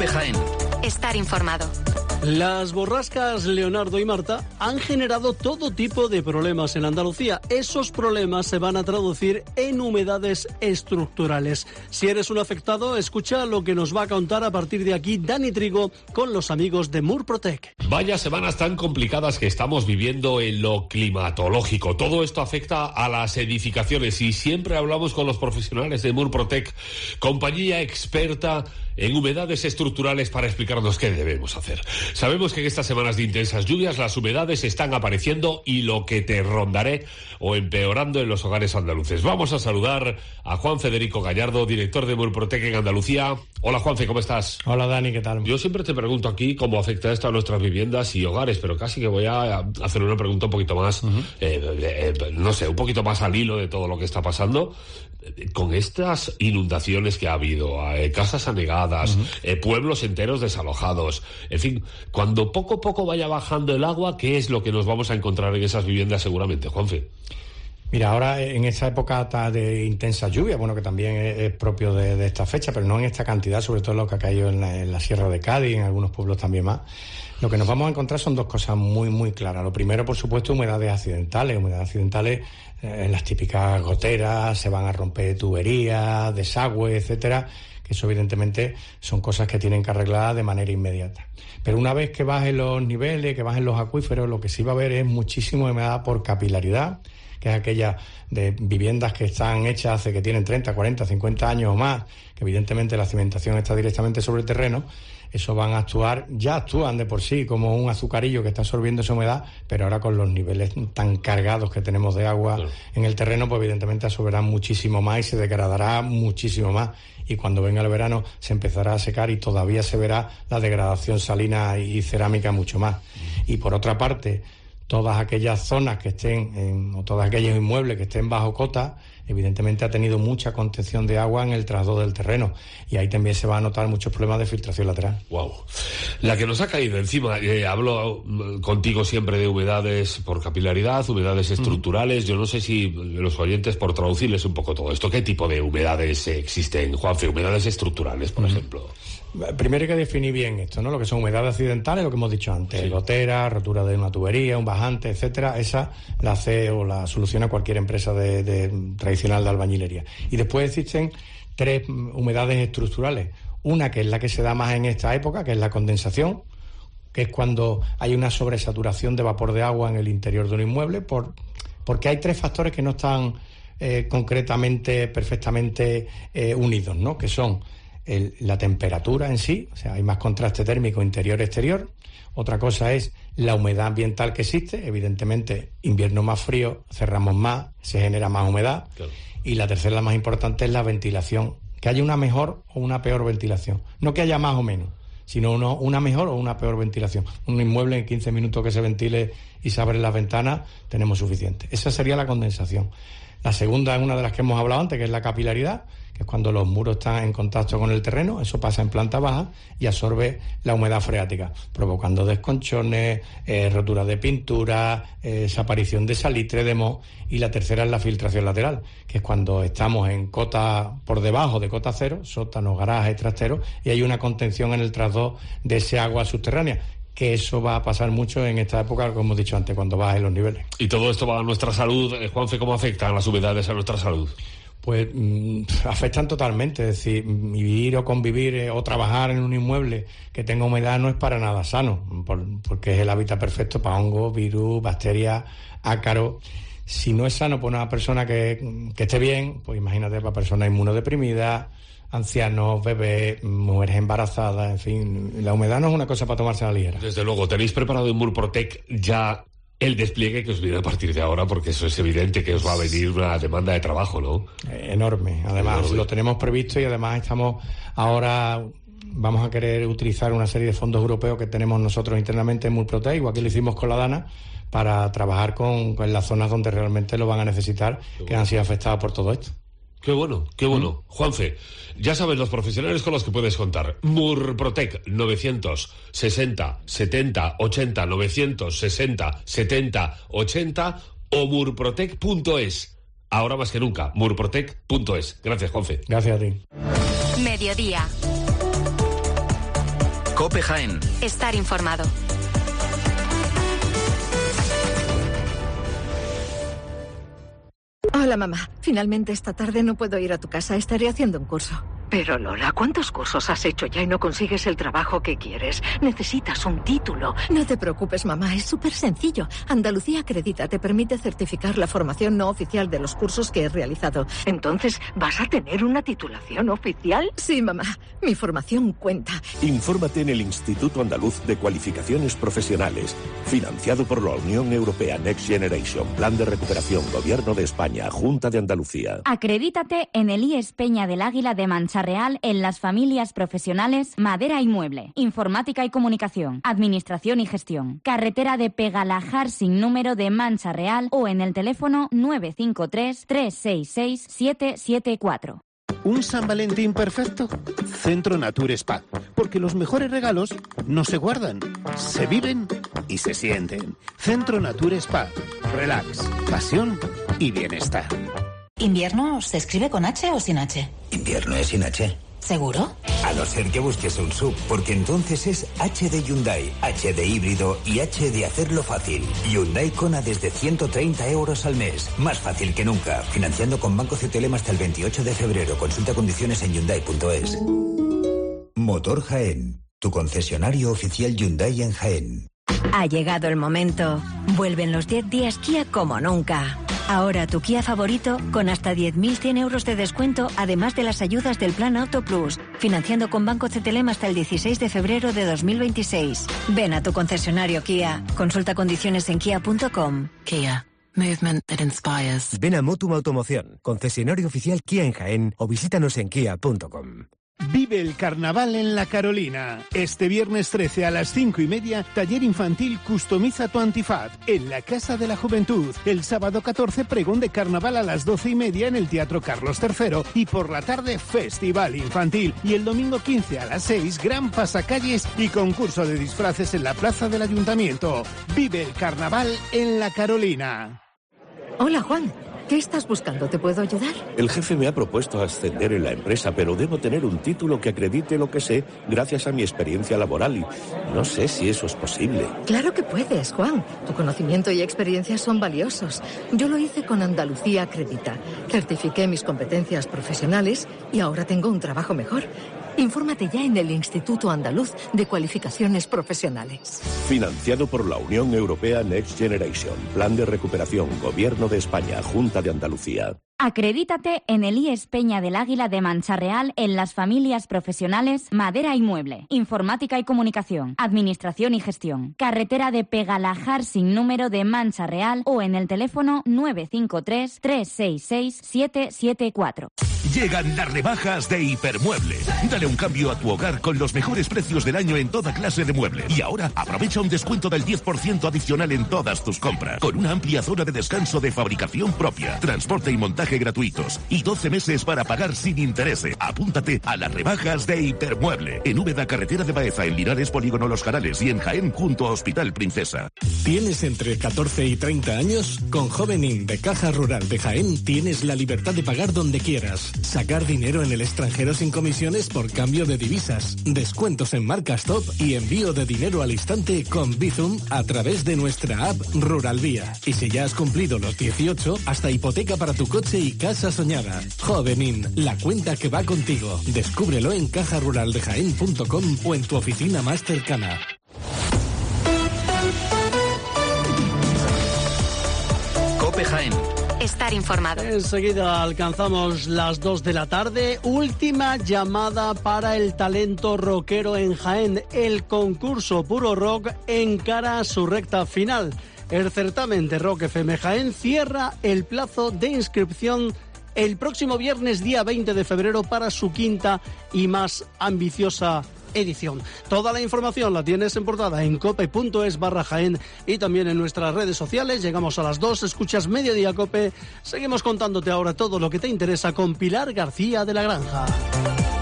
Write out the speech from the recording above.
Cope Jaén. Estar informado. Las borrascas Leonardo y Marta han generado todo tipo de problemas en Andalucía. Esos problemas se van a traducir en humedades estructurales. Si eres un afectado, escucha lo que nos va a contar a partir de aquí Dani Trigo con los amigos de Murprotec. Vaya semanas tan complicadas que estamos viviendo en lo climatológico. Todo esto afecta a las edificaciones y siempre hablamos con los profesionales de Murprotec, compañía experta en humedades estructurales, para explicarnos qué debemos hacer. Sabemos que en estas semanas de intensas lluvias las humedades están apareciendo y lo que te rondaré o empeorando en los hogares andaluces. Vamos a saludar a Juan Federico Gallardo, director de Murprotec en Andalucía. Hola Juanfe, ¿cómo estás? Hola Dani, ¿qué tal? Yo siempre te pregunto aquí cómo afecta esto a nuestras viviendas y hogares, pero casi que voy a hacer una pregunta un poquito más, no sé, un poquito más al hilo de todo lo que está pasando. Con estas inundaciones que ha habido, casas anegadas, pueblos enteros desalojados, en fin, cuando poco a poco vaya bajando el agua, ¿qué es lo que nos vamos a encontrar en esas viviendas seguramente, Juanfe? Mira, ahora en esta época de intensa lluvia, bueno, que también es propio de esta fecha, pero no en esta cantidad, sobre todo lo que ha caído en la Sierra de Cádiz y en algunos pueblos también más. Lo que nos vamos a encontrar son dos cosas muy, muy claras. Lo primero, por supuesto, humedades accidentales. Las típicas goteras, se van a romper tuberías, desagües, etcétera, que eso evidentemente son cosas que tienen que arreglar de manera inmediata. Pero una vez que bajen los niveles, que bajen los acuíferos, lo que sí va a haber es muchísima humedad por capilaridad, que es aquella de viviendas que están hechas hace que tienen 30, 40, 50 años o más, que evidentemente la cimentación está directamente sobre el terreno. Eso van a actuar, ya actúan de por sí como un azucarillo que está absorbiendo esa humedad, pero ahora con los niveles tan cargados que tenemos de agua en el terreno, pues evidentemente absorberán muchísimo más y se degradará muchísimo más. Y cuando venga el verano se empezará a secar y todavía se verá la degradación salina y cerámica mucho más. Y por otra parte, todas aquellas zonas que estén, o todos aquellos inmuebles que estén bajo cota, evidentemente ha tenido mucha contención de agua en el trasdo del terreno y ahí también se va a notar muchos problemas de filtración lateral. Wow. La que nos ha caído encima, hablo contigo siempre de humedades por capilaridad, humedades estructurales. Yo no sé si los oyentes, por traducirles un poco todo esto, ¿qué tipo de humedades existen, Juanfe? Humedades estructurales, por ejemplo. Primero hay que definir bien esto, ¿no? Lo que son humedades accidentales, lo que hemos dicho antes, sí. Goteras, rotura de una tubería, un bajante, etcétera. Esa la hace o la soluciona cualquier empresa tradicional de albañilería. Y después existen tres humedades estructurales. Una que es la que se da más en esta época, que es la condensación, que es cuando hay una sobresaturación de vapor de agua en el interior de un inmueble, porque hay tres factores que no están concretamente, perfectamente unidos, ¿no? Que son la temperatura en sí, o sea, hay más contraste térmico interior-exterior. Otra cosa es la humedad ambiental que existe, evidentemente invierno más frío, cerramos más, se genera más humedad. Claro. Y la tercera, la más importante, es la ventilación, que haya una mejor o una peor ventilación, no que haya más o menos, sino una mejor o una peor ventilación. Un inmueble en 15 minutos que se ventile y se abren las ventanas, tenemos suficiente. Esa sería la condensación. La segunda es una de las que hemos hablado antes, que es la capilaridad, que es cuando los muros están en contacto con el terreno, eso pasa en planta baja y absorbe la humedad freática, provocando desconchones, roturas de pintura, desaparición de salitre, de moho. Y la tercera es la filtración lateral, que es cuando estamos en cota por debajo de cota cero, sótanos, garajes, trasteros, y hay una contención en el trasdo de ese agua subterránea, que eso va a pasar mucho en esta época, como hemos dicho antes, cuando bajen los niveles. Y todo esto va a nuestra salud. Juanfe, ¿cómo afectan las humedades a nuestra salud? Pues afectan totalmente, es decir, vivir o convivir o trabajar en un inmueble que tenga humedad no es para nada sano, porque es el hábitat perfecto para hongos, virus, bacterias, ácaros. Si no es sano para una persona que esté bien, pues imagínate para personas inmunodeprimidas, ancianos, bebés, mujeres embarazadas, en fin, la humedad no es una cosa para tomarse a la ligera. Desde luego, ¿tenéis preparado en Murprotec ya el despliegue que os viene a partir de ahora? Porque eso es evidente que os va a venir una demanda de trabajo, ¿no? Enorme. Además, lo tenemos previsto y además vamos a querer utilizar una serie de fondos europeos que tenemos nosotros internamente en Murprotec, igual que lo hicimos con la Dana, para trabajar con las zonas donde realmente lo van a necesitar, que han sido afectadas por todo esto. Qué bueno, qué bueno. Juanfe, ya sabes los profesionales con los que puedes contar. Murprotec 960 70 80 960 70 80 o murprotec.es. Ahora más que nunca, murprotec.es. Gracias, Juanfe. Gracias a ti. Mediodía. COPE Jaén. Estar informado. Hola, mamá. Finalmente esta tarde no puedo ir a tu casa. Estaré haciendo un curso. Pero Lola, ¿cuántos cursos has hecho ya y no consigues el trabajo que quieres? Necesitas un título. No te preocupes, mamá. Es súper sencillo. Andalucía Acredita te permite certificar la formación no oficial de los cursos que he realizado. Entonces, ¿vas a tener una titulación oficial? Sí, mamá. Mi formación cuenta. Infórmate en el Instituto Andaluz de Cualificaciones Profesionales, financiado por la Unión Europea Next Generation, Plan de Recuperación, Gobierno de España, Junta de Andalucía. Acredítate en el IES Peña del Águila de Mancha Real en las familias profesionales Madera y Mueble, Informática y Comunicación, Administración y Gestión, carretera de Pegalajar sin número de Mancha Real o en el teléfono 953-366-774. ¿Un San Valentín perfecto? Centro Nature Spa. Porque los mejores regalos no se guardan, se viven y se sienten. Centro Nature Spa. Relax, pasión y bienestar. ¿Invierno se escribe con H o sin H? Invierno es sin H. ¿Seguro? A no ser que busques un SUV, porque entonces es H de Hyundai, H de híbrido y H de hacerlo fácil. Hyundai Kona desde 130 euros al mes. Más fácil que nunca. Financiando con Banco CTLM hasta el 28 de febrero. Consulta condiciones en Hyundai.es. Motor Jaén. Tu concesionario oficial Hyundai en Jaén. Ha llegado el momento. Vuelven los 10 días Kia como nunca. Ahora tu Kia favorito con hasta 10.100 euros de descuento, además de las ayudas del Plan Auto Plus, financiando con Banco CTLM hasta el 16 de febrero de 2026. Ven a tu concesionario Kia. Consulta condiciones en kia.com. Kia. Movement that inspires. Ven a Motum Automoción, concesionario oficial Kia en Jaén, o visítanos en kia.com. Vive el carnaval en La Carolina. Este viernes 13 a las 5:30, taller infantil Customiza tu antifaz en la Casa de la Juventud. El sábado 14, pregón de carnaval a las 12:30 en el Teatro Carlos III. Y por la tarde, festival infantil. Y el domingo 15 a las 6, gran pasacalles y concurso de disfraces en la Plaza del Ayuntamiento. Vive el carnaval en La Carolina. Hola, Juan. ¿Qué estás buscando? ¿Te puedo ayudar? El jefe me ha propuesto ascender en la empresa, pero debo tener un título que acredite lo que sé gracias a mi experiencia laboral y no sé si eso es posible. Claro que puedes, Juan. Tu conocimiento y experiencia son valiosos. Yo lo hice con Andalucía Acredita. Certifiqué mis competencias profesionales y ahora tengo un trabajo mejor. Infórmate ya en el Instituto Andaluz de Cualificaciones Profesionales. Financiado por la Unión Europea Next Generation, Plan de Recuperación, Gobierno de España, Junta de Andalucía. Acredítate en el IES Peña del Águila de Mancha Real en las familias profesionales Madera y Mueble, Informática y Comunicación, Administración y Gestión, carretera de Pegalajar sin número de Mancha Real o en el teléfono 953-366-774. Llegan las rebajas de Hipermueble. Dale un cambio a tu hogar con los mejores precios del año en toda clase de muebles. Y ahora aprovecha un descuento del 10% adicional en todas tus compras, con una amplia zona de descanso de fabricación propia, transporte y montaje gratuitos y 12 meses para pagar sin intereses. Apúntate a las rebajas de Hipermueble. En Úbeda, carretera de Baeza, en Linares, Polígono Los Jarales y en Jaén, junto a Hospital Princesa. ¿Tienes entre 14 y 30 años? Con Jovenin de Caja Rural de Jaén tienes la libertad de pagar donde quieras, sacar dinero en el extranjero sin comisiones por cambio de divisas, descuentos en marcas top y envío de dinero al instante con Bizum a través de nuestra app Rural Vía. Y si ya has cumplido los 18, hasta hipoteca para tu coche y casa soñada. Jovenin, la cuenta que va contigo. Descúbrelo en cajaruraldejaén.com o en tu oficina más cercana. COPE Jaén. Estar informado. Enseguida alcanzamos las 2 de la tarde. Última llamada para el talento rockero en Jaén. El concurso Puro Rock encara su recta final. El certamen de Rock FM Jaén cierra el plazo de inscripción el próximo viernes, día 20 de febrero, para su quinta y más ambiciosa edición. Toda la información la tienes en portada en cope.es/Jaén y también en nuestras redes sociales. Llegamos a las 2, escuchas Mediodía Cope. Seguimos contándote ahora todo lo que te interesa con Pilar García de la Granja.